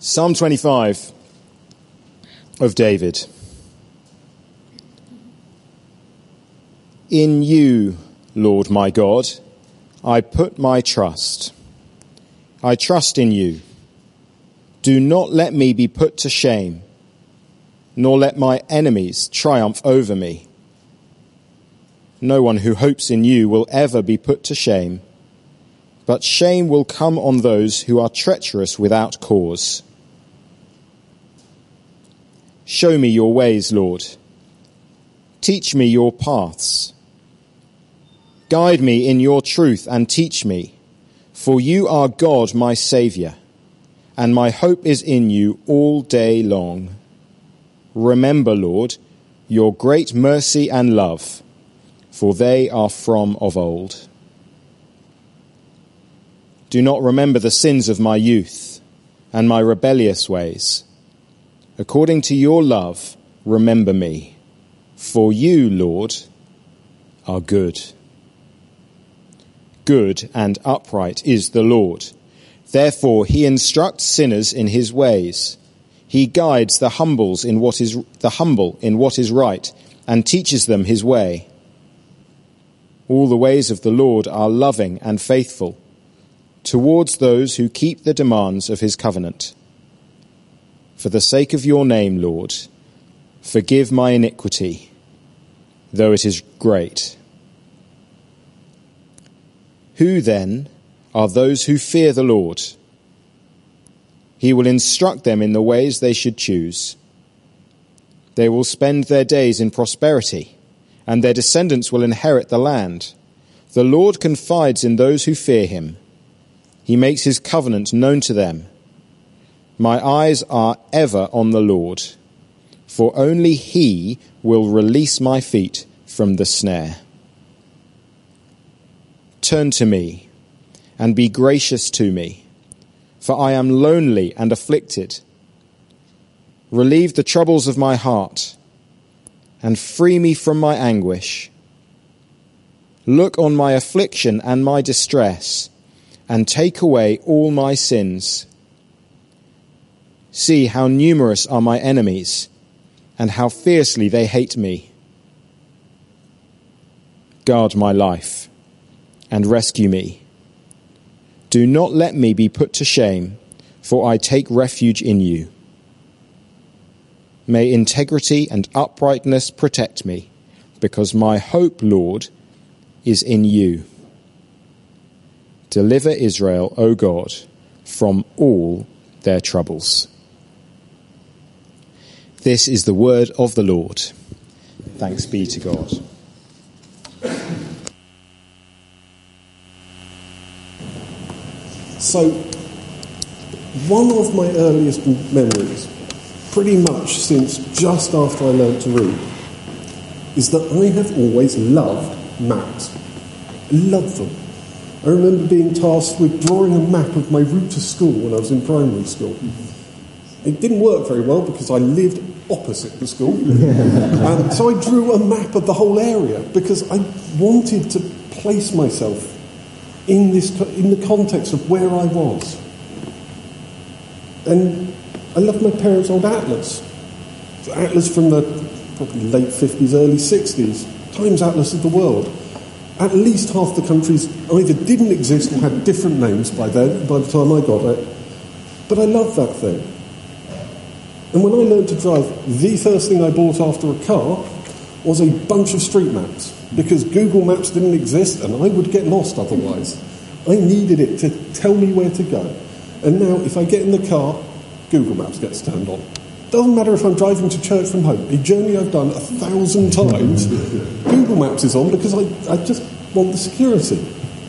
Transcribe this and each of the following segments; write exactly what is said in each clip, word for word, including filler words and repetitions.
Psalm twenty-five of David. In you, Lord my God, I put my trust. I trust in you. Do not let me be put to shame, nor let my enemies triumph over me. No one who hopes in you will ever be put to shame, but shame will come on those who are treacherous without cause. Show me your ways, Lord. Teach me your paths. Guide me in your truth and teach me, for you are God, my Saviour, and my hope is in you all day long. Remember, Lord, your great mercy and love, for they are from of old. Do not remember the sins of my youth and my rebellious ways. According to your love, remember me, for you, Lord, are good. Good and upright is the Lord. Therefore he instructs sinners in his ways. He guides the humbles in what is the humble in what is right, and teaches them his way. All the ways of the Lord are loving and faithful, towards those who keep the demands of his covenant. For the sake of your name, Lord, forgive my iniquity, though it is great. Who then are those who fear the Lord? He will instruct them in the ways they should choose. They will spend their days in prosperity, and their descendants will inherit the land. The Lord confides in those who fear him. He makes his covenant known to them. My eyes are ever on the Lord, for only he will release my feet from the snare. Turn to me and be gracious to me, for I am lonely and afflicted. Relieve the troubles of my heart and free me from my anguish. Look on my affliction and my distress and take away all my sins. See how numerous are my enemies and how fiercely they hate me. Guard my life and rescue me. Do not let me be put to shame, for I take refuge in you. May integrity and uprightness protect me, because my hope, Lord, is in you. Deliver Israel, O God, from all their troubles. This is the word of the Lord. Thanks be to God. So, one of my earliest memories, pretty much since just after I learned to read, is that I have always loved maps. Loved them. I remember being tasked with drawing a map of my route to school when I was in primary school. It didn't work very well because I lived opposite the school. um, so I drew a map of the whole area because I wanted to place myself in this in the context of where I was. And I loved my parents' old atlas. It's an atlas from the probably late fifties, early sixties. Times Atlas of the World. At least half the countries either didn't exist or had different names by then, by the time I got it. But I loved that thing. And when I learned to drive, the first thing I bought after a car was a bunch of street maps, because Google Maps didn't exist and I would get lost otherwise. I needed it to tell me where to go. And now, if I get in the car, Google Maps gets turned on. Doesn't matter if I'm driving to church from home, a journey I've done a thousand times, Google Maps is on because I, I just want the security.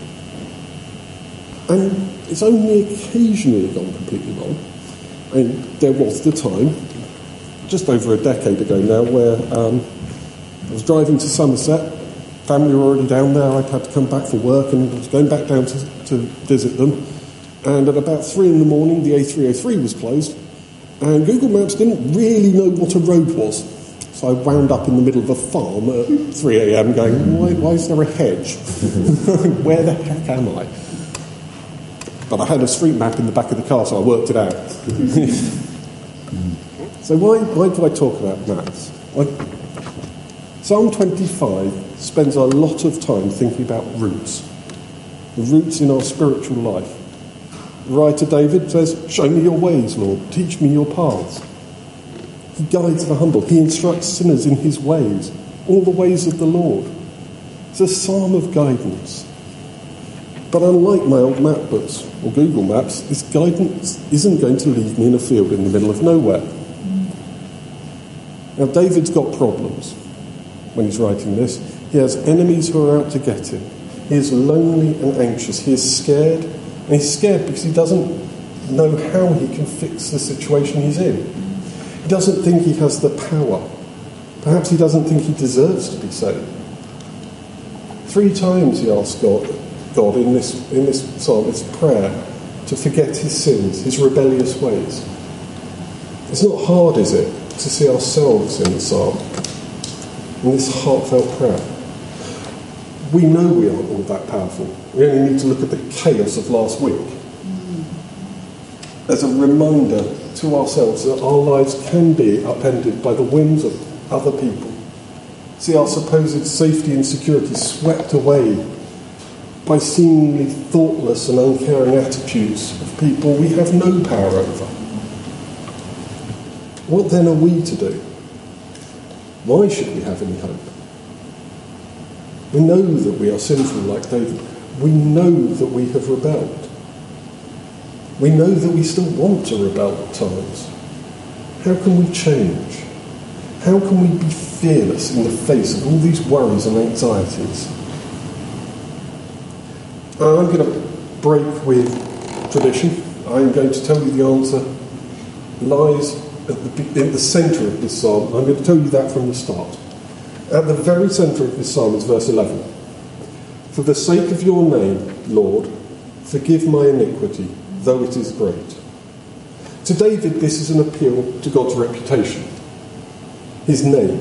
And it's only occasionally gone completely wrong. And there was the time, just over a decade ago now, where um, I was driving to Somerset, family were already down there, I'd had to come back for work and I was going back down to, to visit them. And at about three in the morning, the A three oh three was closed, and Google Maps didn't really know what a road was. So I wound up in the middle of a farm at three a.m. going, why, why is there a hedge? Where the heck am I? But I had a street map in the back of the car, so I worked it out. So why, why do I talk about maps? I, Psalm twenty-five spends a lot of time thinking about roots, the roots in our spiritual life. The writer David says, "Show me your ways, Lord, teach me your paths." He guides the humble, he instructs sinners in his ways, all the ways of the Lord. It's a psalm of guidance. But unlike my old map books or Google Maps, this guidance isn't going to leave me in a field in the middle of nowhere. Now, David's got problems when he's writing this. He has enemies who are out to get him. He is lonely and anxious. He is scared. And he's scared because he doesn't know how he can fix the situation he's in. He doesn't think he has the power. Perhaps he doesn't think he deserves to be saved. Three times he asks God, God in this in this psalm, this prayer, to forget his sins, his rebellious ways. It's not hard, is it, to see ourselves in the psalm, in this heartfelt prayer. We know we aren't all that powerful. We only need to look at the chaos of last week as a reminder to ourselves that our lives can be upended by the whims of other people. See our supposed safety and security swept away by seemingly thoughtless and uncaring attitudes of people we have no power over. What then are we to do? Why should we have any hope? We know that we are sinful like David. We know that we have rebelled. We know that we still want to rebel at times. How can we change? How can we be fearless in the face of all these worries and anxieties? I'm going to break with tradition. I'm going to tell you the answer lies at the, in the centre of this psalm. I'm going to tell you that from the start. At the very centre of this psalm is verse eleven. "For the sake of your name, Lord, forgive my iniquity, though it is great." To David, this is an appeal to God's reputation, his name.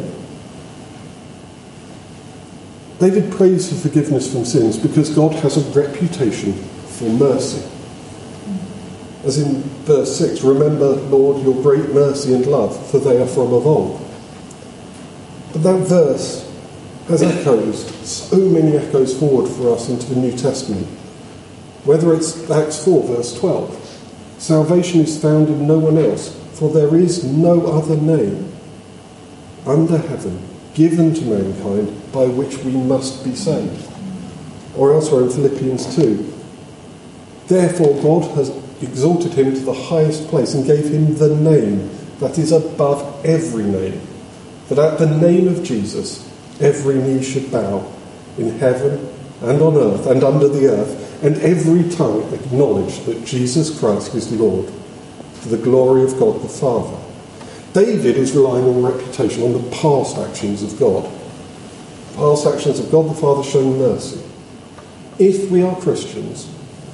David prays for forgiveness from sins because God has a reputation for mercy. As in verse six, "Remember, Lord, your great mercy and love, for they are from of old." But that verse has echoes, so many echoes forward for us into the New Testament. Whether it's Acts four, verse twelve, "Salvation is found in no one else, for there is no other name under heaven given to mankind by which we must be saved." Or elsewhere in Philippians two, "Therefore God has exalted him to the highest place and gave him the name that is above every name, that at the name of Jesus every knee should bow, in heaven and on earth and under the earth, and every tongue acknowledge that Jesus Christ is Lord, to the glory of God the Father." David is relying on reputation, on the past actions of God. Past actions of God the Father showing mercy. If we are Christians,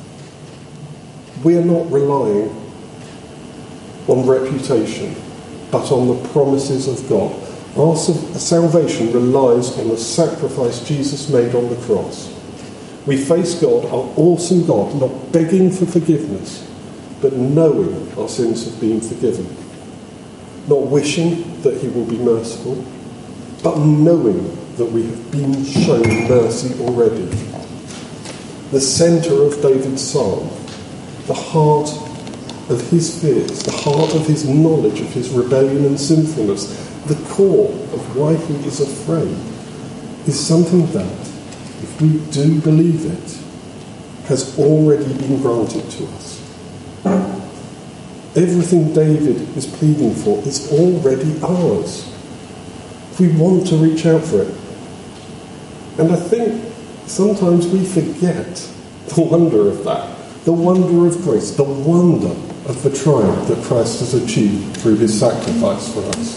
we are not relying on reputation, but on the promises of God. Our salvation relies on the sacrifice Jesus made on the cross. We face God, our awesome God, not begging for forgiveness, but knowing our sins have been forgiven. Not wishing that he will be merciful, but knowing that we have been shown mercy already. The centre of David's psalm, the heart of his fears, the heart of his knowledge of his rebellion and sinfulness, the core of why he is afraid, is something that, if we do believe it, has already been granted to us. Everything David is pleading for is already ours. We want to reach out for it. And I think sometimes we forget the wonder of that, the wonder of grace, the wonder of the triumph that Christ has achieved through his sacrifice for us.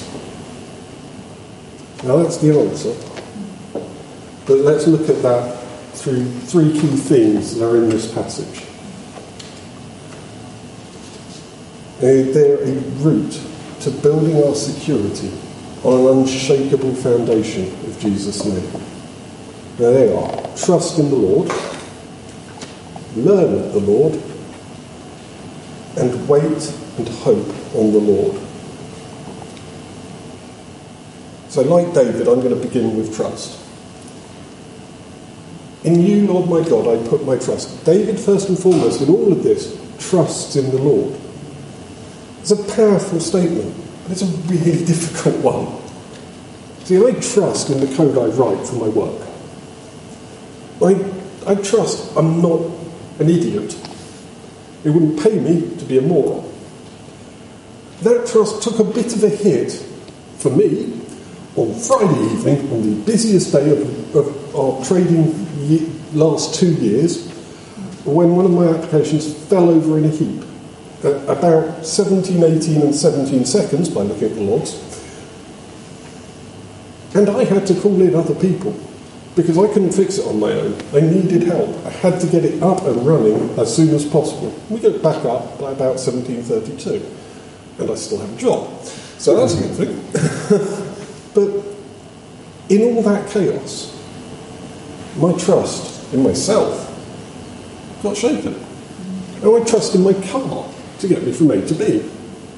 Now that's the answer. But let's look at that through three key themes that are in this passage. They're a route to building our security on an unshakable foundation of Jesus' name. Now they are: trust in the Lord, learn of the Lord, and wait and hope on the Lord. So like David, I'm going to begin with trust. In you, Lord my God, I put my trust. David, first and foremost, in all of this, trusts in the Lord. It's a powerful statement, but it's a really difficult one. See, I trust in the code I write for my work. I, I trust I'm not an idiot. It wouldn't pay me to be a moron. That trust took a bit of a hit for me on Friday evening, on the busiest day of, of our trading ye- last two years, when one of my applications fell over in a heap. At about seventeen, eighteen and seventeen seconds, by looking at the logs. And I had to call in other people, because I couldn't fix it on my own. I needed help. I had to get it up and running as soon as possible. We got it back up by about seventeen thirty-two, and I still have a job. So that's a good thing. But in all that chaos, my trust in myself got shaken. And I trust in my car to get me from A to B.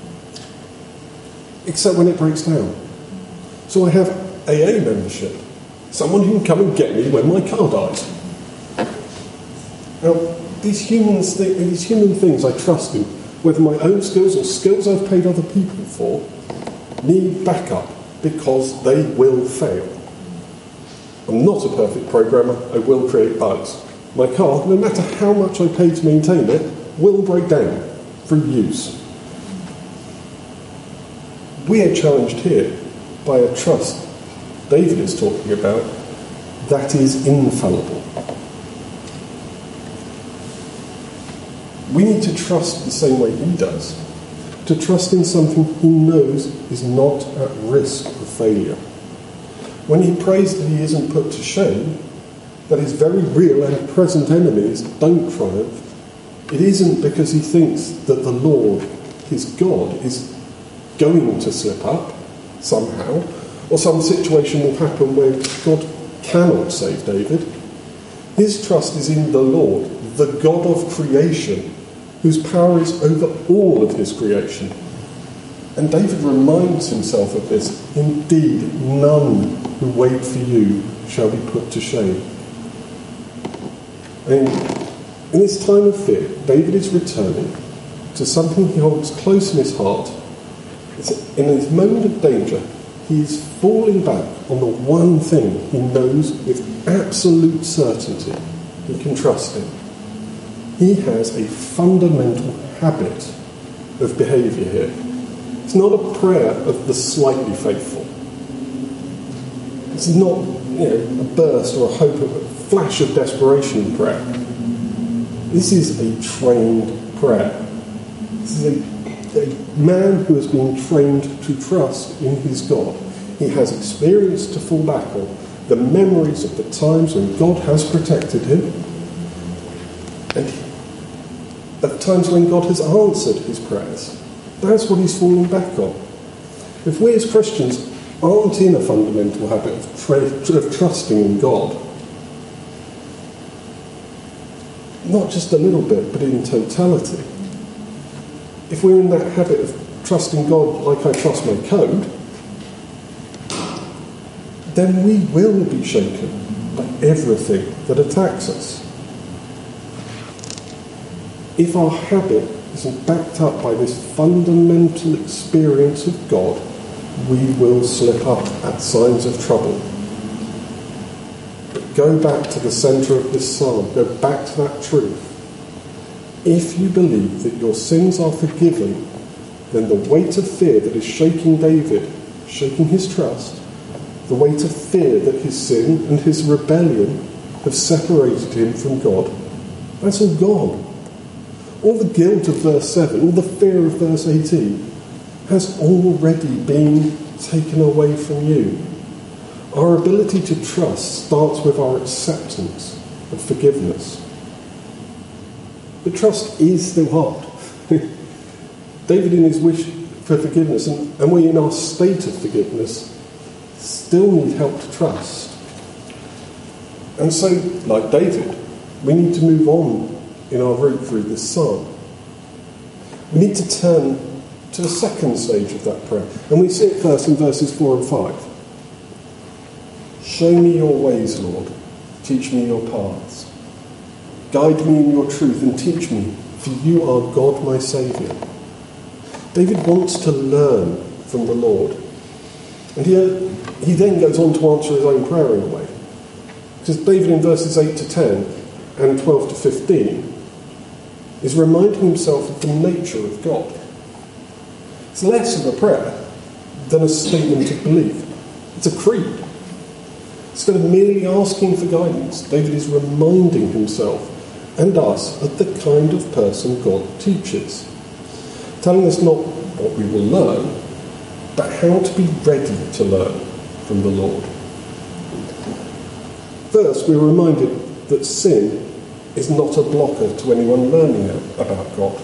Except when it breaks down. So I have A A membership. Someone who can come and get me when my car dies. Now, these, humans, these human things I trust in, whether my own skills or skills I've paid other people for, need backup because they will fail. I'm not a perfect programmer. I will create bugs. My car, no matter how much I pay to maintain it, will break down through use. We are challenged here by a trust David is talking about that is infallible. We need to trust the same way he does, to trust in something he knows is not at risk of failure. When he prays that he isn't put to shame, that his very real and present enemies don't triumph, it isn't because he thinks that the Lord, his God, is going to slip up somehow, or some situation will happen where God cannot save David. His trust is in the Lord, the God of creation, whose power is over all of his creation. And David reminds himself of this. Indeed, none who wait for you shall be put to shame. And in this time of fear, David is returning to something he holds close in his heart. In his moment of danger, he is falling back on the one thing he knows with absolute certainty he can trust in. He has a fundamental habit of behaviour here. It's not a prayer of the slightly faithful. It's not, you know, a burst or a hope of a flash of desperation prayer. This is a trained prayer. This is a, a man who has been trained to trust in his God. He has experience to fall back on, the memories of the times when God has protected him, and at times when God has answered his prayers. That's what he's falling back on. If we as Christians aren't in a fundamental habit of, tra- of trusting in God, not just a little bit, but in totality, if we're in that habit of trusting God like I trust my code, then we will be shaken by everything that attacks us. If our habit isn't backed up by this fundamental experience of God, we will slip up at signs of trouble. But go back to the centre of this psalm, go back to that truth. If you believe that your sins are forgiven, then the weight of fear that is shaking David, shaking his trust, the weight of fear that his sin and his rebellion have separated him from God, that's all gone. All the guilt of verse seven, all the fear of verse eighteen, has already been taken away from you. Our ability to trust starts with our acceptance of forgiveness. But trust is still hard. David, in his wish for forgiveness, and, and we in our state of forgiveness, still need help to trust. And so, like David, we need to move on in our route through this psalm. We need to turn to the second stage of that prayer. And we see it first in verses four and five. Show me your ways, Lord. Teach me your paths. Guide me in your truth and teach me, for you are God my Saviour. David wants to learn from the Lord. And he, he then goes on to answer his own prayer in a way. Because David in verses eight to ten and twelve to fifteen is reminding himself of the nature of God. It's less of a prayer than a statement of belief. It's a creed. Instead of merely asking for guidance, David is reminding himself and us of the kind of person God teaches, telling us not what we will learn, but how to be ready to learn from the Lord. First, we're reminded that sin is not a blocker to anyone learning about God.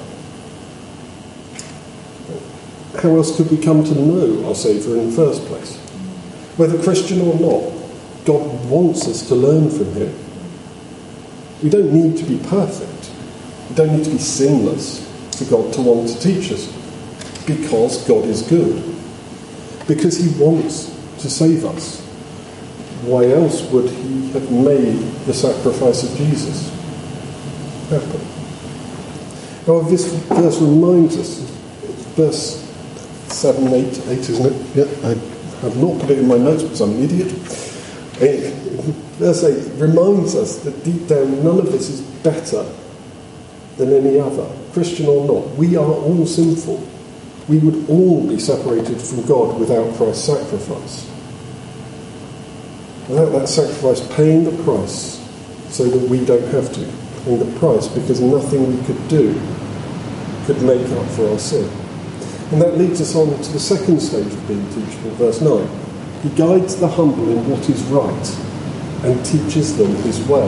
How else could we come to know our Saviour in the first place? Whether Christian or not, God wants us to learn from him. We don't need to be perfect. We don't need to be sinless for God to want to teach us, because God is good. Because he wants to save us. Why else would he have made the sacrifice of Jesus happen? However, this verse reminds us, verse seven, eight, eight, isn't it? Yeah, I have not put it in my notes because I'm an idiot. Verse eight reminds us that deep down none of this is better than any other, Christian or not. We are all sinful. We would all be separated from God without Christ's sacrifice. Without that sacrifice paying the price so that we don't have to. Paying the price because nothing we could do could make up for our sin. And that leads us on to the second stage of being teachable, verse nine. He guides the humble in what is right and teaches them his way.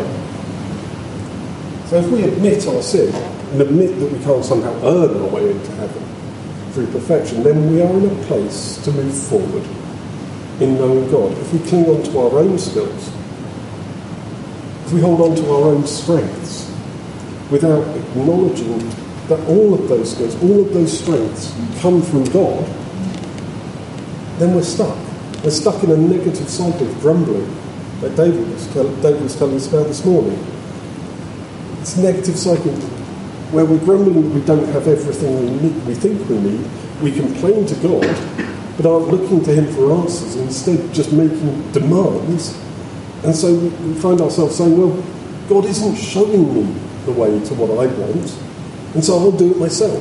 So if we admit our sin and admit that we can't somehow earn our way into heaven through perfection, then we are in a place to move forward in knowing God. If we cling on to our own skills, if we hold on to our own strengths without acknowledging that all of those skills, all of those strengths come from God, then we're stuck. We're stuck in a negative cycle of grumbling that David was, tell, David was telling us about this morning. It's a negative cycle where we're grumbling that we don't have everything we need, we think we need. We complain to God, but aren't looking to him for answers, instead just making demands. And so we find ourselves saying, well, God isn't showing me the way to what I want, and so I'll do it myself.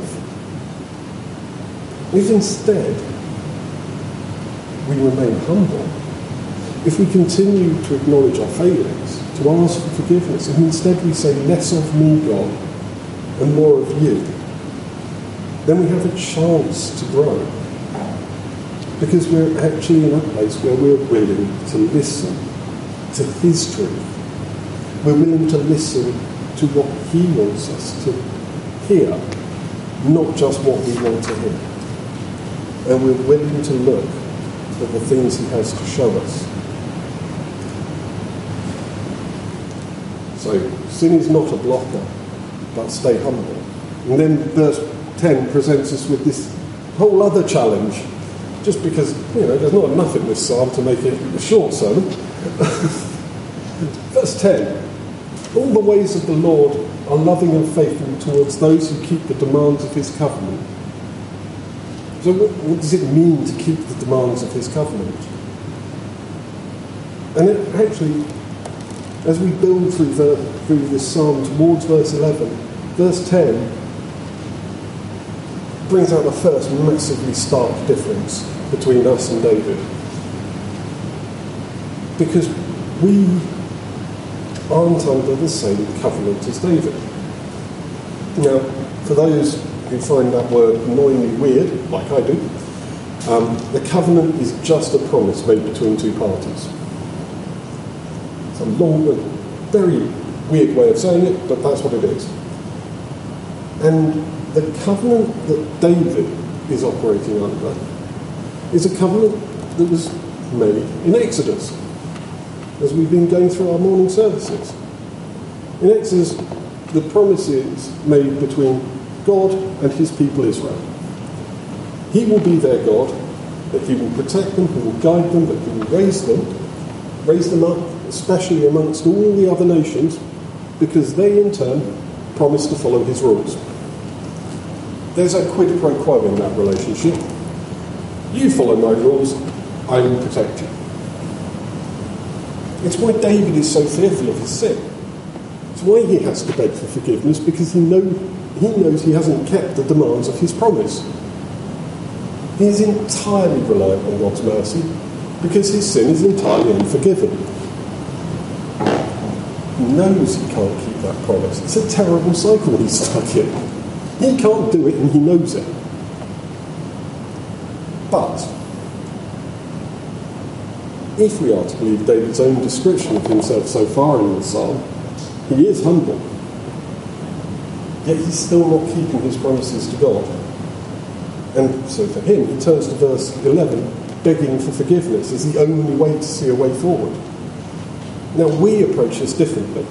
If instead we remain humble, if we continue to acknowledge our failings, to ask for forgiveness, and instead we say, less of me, God, and more of you, then we have a chance to grow. Because we're actually in a place where we're willing to listen to his truth. We're willing to listen to what he wants us to hear, not just what we want to hear. And we're willing to look at the things he has to show us. So, sin is not a blocker, but stay humble. And then verse ten presents us with this whole other challenge, just because, you know, there's not enough in this psalm to make it a short sermon. Verse ten, all the ways of the Lord are loving and faithful towards those who keep the demands of his covenant. So what, what does it mean to keep the demands of his covenant? And it actually, as we build through, the, through this psalm towards verse eleven, verse ten brings out the first massively stark difference between us and David. Because we aren't under the same covenant as David. Now, for those who find that word annoyingly weird, like I do, um, the covenant is just a promise made between two parties. It's a long, very weird way of saying it, but that's what it is. And the covenant that David is operating under is a covenant that was made in Exodus, as we've been going through our morning services. In Exodus, the promise is made between God and his people Israel. He will be their God, that he will protect them, he will guide them, that he will raise them, raise them up, especially amongst all the other nations, because they in turn promise to follow his rules. There's a quid pro quo in that relationship. You follow my rules, I will protect you. It's why David is so fearful of his sin. It's why he has to beg for forgiveness, because he, know, he knows he hasn't kept the demands of his promise. He is entirely reliant on God's mercy, because his sin is entirely unforgiven. He knows he can't keep that promise. It's a terrible cycle he's stuck in. He can't do it and he knows it. But if we are to believe David's own description of himself so far in the psalm, he is humble. Yet he's still not keeping his promises to God. And so for him, he turns to verse eleven, begging for forgiveness as the only way to see a way forward. Now, we approach this differently,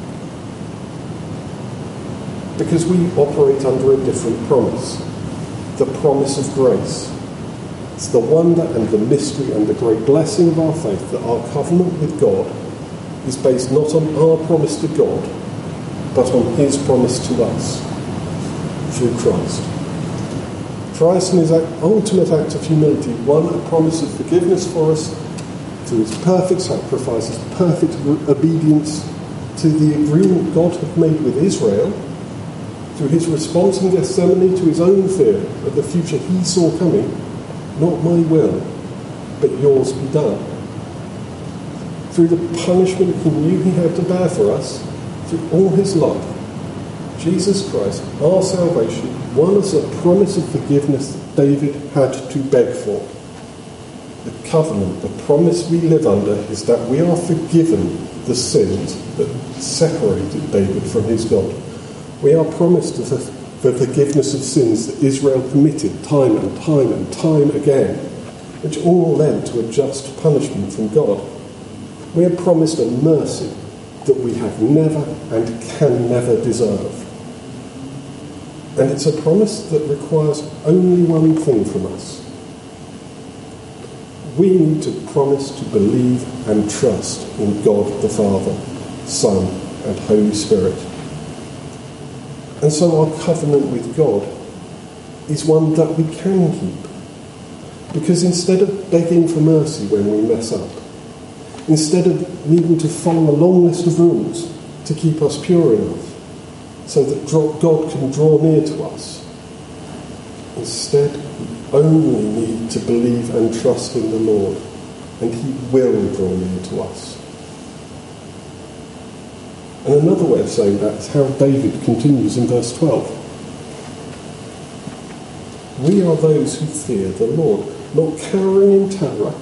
because we operate under a different promise, the promise of grace. It's the wonder and the mystery and the great blessing of our faith that our covenant with God is based not on our promise to God, but on his promise to us through Christ. Christ in his ultimate act of humility won a promise of forgiveness for us through his perfect sacrifice, his perfect obedience to the agreement God had made with Israel, through his response in Gethsemane to his own fear of the future he saw coming. Not my will, but yours be done. Through the punishment he knew he had to bear for us, through all his love, Jesus Christ, our salvation, won us a promise of forgiveness that David had to beg for. The covenant, the promise we live under, is that we are forgiven the sins that separated David from his God. We are promised the forgiveness of sins that Israel committed time and time and time again, which all led to a just punishment from God. We are promised a mercy that we have never and can never deserve. And it's a promise that requires only one thing from us. We need to promise to believe and trust in God the Father, Son, and Holy Spirit. And so our covenant with God is one that we can keep. Because instead of begging for mercy when we mess up, instead of needing to follow a long list of rules to keep us pure enough so that God can draw near to us, instead we only need to believe and trust in the Lord, and he will draw near to us. And another way of saying that is how David continues in verse twelve. We are those who fear the Lord, not cowering in terror,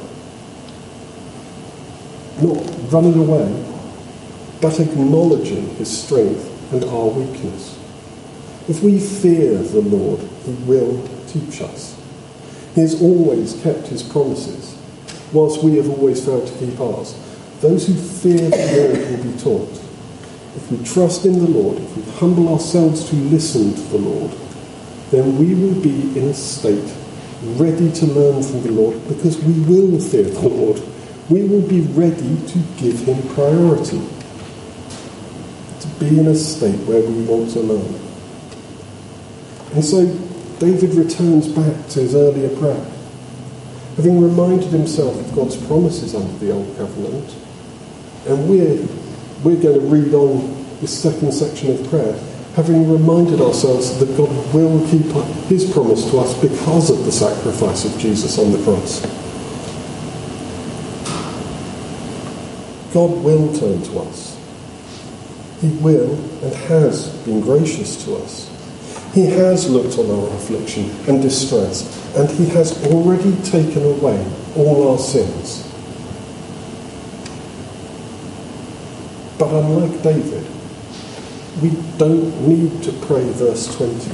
not running away, but acknowledging his strength and our weakness. If we fear the Lord, he will teach us. He has always kept his promises, whilst we have always failed to keep ours. Those who fear the Lord will be taught. If we trust in the Lord, if we humble ourselves to listen to the Lord, then we will be in a state ready to learn from the Lord, because we will fear the Lord. We will be ready to give him priority, to be in a state where we want to learn. And so David returns back to his earlier prayer, having reminded himself of God's promises under the Old Covenant. And we're, we're going to read on this second section of prayer, having reminded ourselves that God will keep his promise to us because of the sacrifice of Jesus on the cross. God will turn to us. He will and has been gracious to us. He has looked on our affliction and distress, and he has already taken away all our sins. But unlike David, we don't need to pray verse twenty.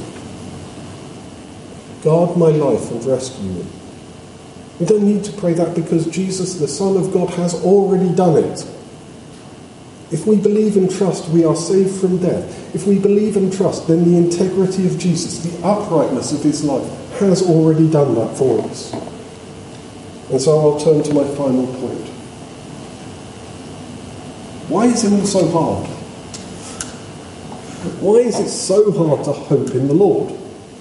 Guard my life and rescue me. We don't need to pray that because Jesus, the Son of God, has already done it. If we believe and trust, we are saved from death. If we believe and trust, then the integrity of Jesus, the uprightness of his life, has already done that for us. And so I'll turn to my final point. Why is it all so hard? Why is it so hard to hope in the Lord?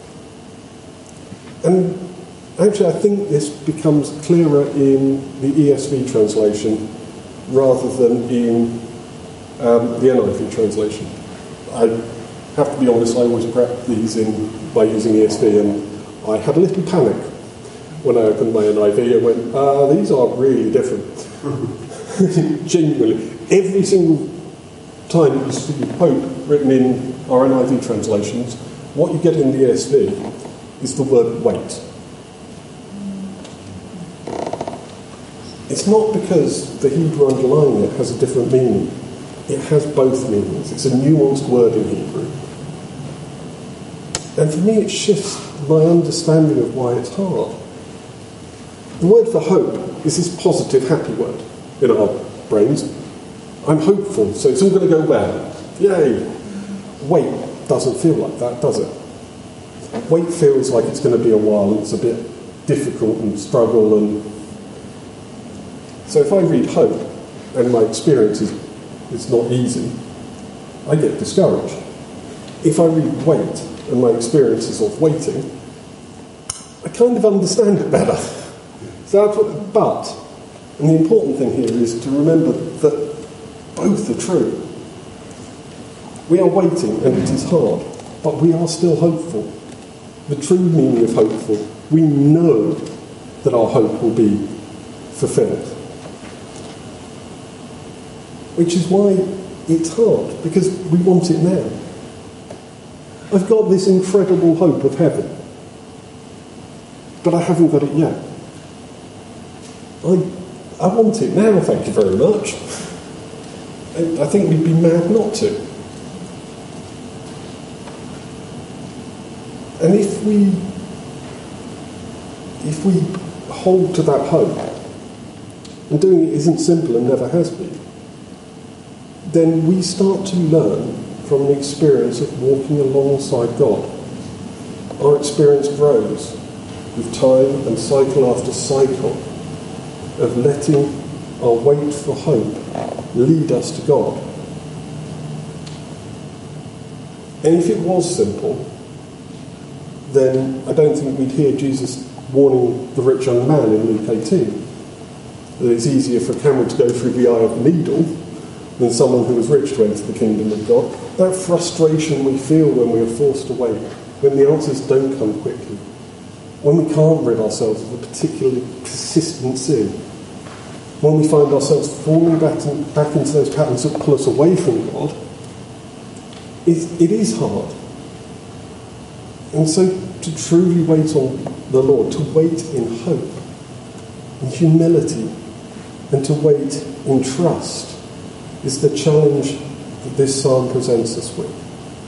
And actually, I think this becomes clearer in the E S V translation rather than in um, the N I V translation. I have to be honest, I always prep these in by using E S V, and I had a little panic when I opened my N I V and went, uh, these are really different. Genuinely. Every single time you see hope written in our N I V translations, what you get in the E S V is the word wait. It's not because the Hebrew underlying it has a different meaning. It has both meanings. It's a nuanced word in Hebrew. And for me, it shifts my understanding of why it's hard. The word for hope is this positive, happy word in our brains. I'm hopeful, so it's all going to go well. Yay! Wait doesn't feel like that, does it? Wait feels like it's going to be a while, and it's a bit difficult and struggle. And so if I read hope and my experience is it's not easy, I get discouraged. If I read wait and my experiences of waiting, I kind of understand it better. So that's what, but, and the important thing here is to remember that both are true. We are waiting and it is hard, but we are still hopeful. The true meaning of hopeful, we know that our hope will be fulfilled. Which is why it's hard, because we want it now. I've got this incredible hope of heaven, but I haven't got it yet. I, I want it now, thank you very much. I, I think we'd be mad not to. And if we, if we hold to that hope, and doing it isn't simple and never has been, then we start to learn from the experience of walking alongside God. Our experience grows with time and cycle after cycle of letting our wait for hope lead us to God. And if it was simple, then I don't think we'd hear Jesus warning the rich young man in Luke eighteen that it's easier for a camel to go through the eye of a needle than someone who is rich to enter the kingdom of God. That frustration we feel when we are forced to wait, when the answers don't come quickly, when we can't rid ourselves of a particularly persistent sin, when we find ourselves falling back, in, back into those patterns that pull us away from God, it, it is hard. And so to truly wait on the Lord, to wait in hope, in humility, and to wait in trust, is the challenge that this psalm presents us with.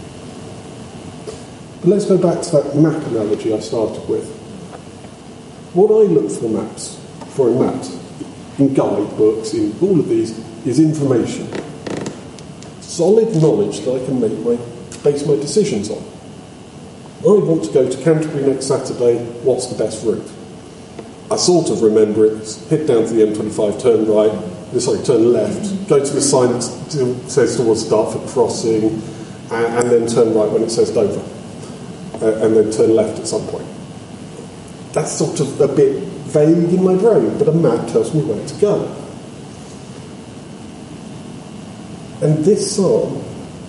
But let's go back to that map analogy I started with. What I look for maps, for in maps, in guidebooks, in all of these, is information. Solid knowledge that I can make my, base my decisions on. I want to go to Canterbury next Saturday, what's the best route? I sort of remember it, head down to the M twenty-five, turn right, sorry, turn left, go to the sign that says towards Dartford Crossing, and, and then turn right when it says Dover, uh, and then turn left at some point. That's sort of a bit vague in my brain, but a map tells me where to go. And this psalm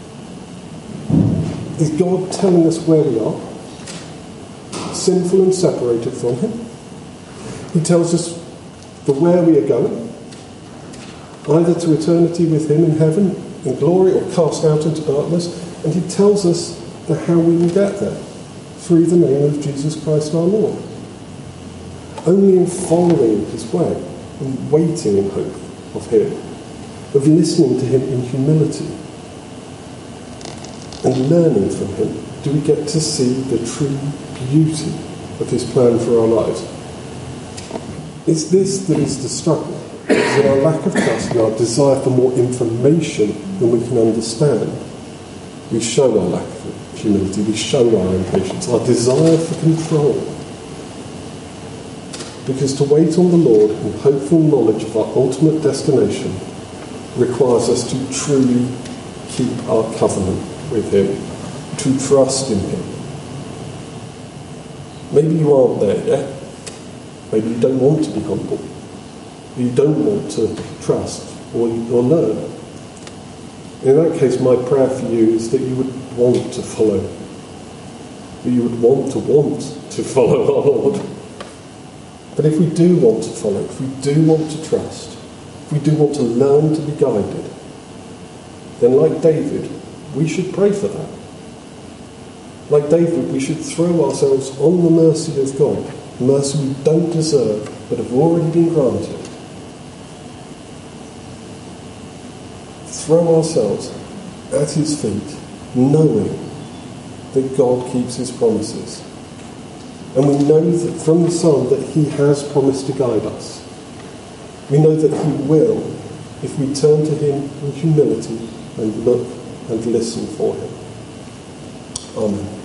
is God telling us where we are, sinful and separated from him. He tells us the where we are going, either to eternity with him in heaven, in glory, or cast out into darkness. And he tells us the how we will get there, through the name of Jesus Christ our Lord. Only in following his way, and waiting in hope of him, of listening to him in humility, and learning from him, do we get to see the true beauty of his plan for our lives. It's this that is the struggle. Because in our lack of trust and our desire for more information than we can understand, we show our lack of humility, we show our impatience, our desire for control. Because to wait on the Lord in hopeful knowledge of our ultimate destination requires us to truly keep our covenant with Him, to trust in Him. Maybe you aren't there yet. Maybe you don't want to be humble. You don't want to trust or, or learn. In that case, my prayer for you is that you would want to follow. That you would want to want to follow our Lord. But if we do want to follow, if we do want to trust, if we do want to learn to be guided, then like David, we should pray for that. Like David, we should throw ourselves on the mercy of God, mercy we don't deserve but have already been granted. Throw ourselves at His feet, knowing that God keeps His promises. And we know that from the Psalm that He has promised to guide us. We know that He will if we turn to Him in humility and look and listen for Him. Amen.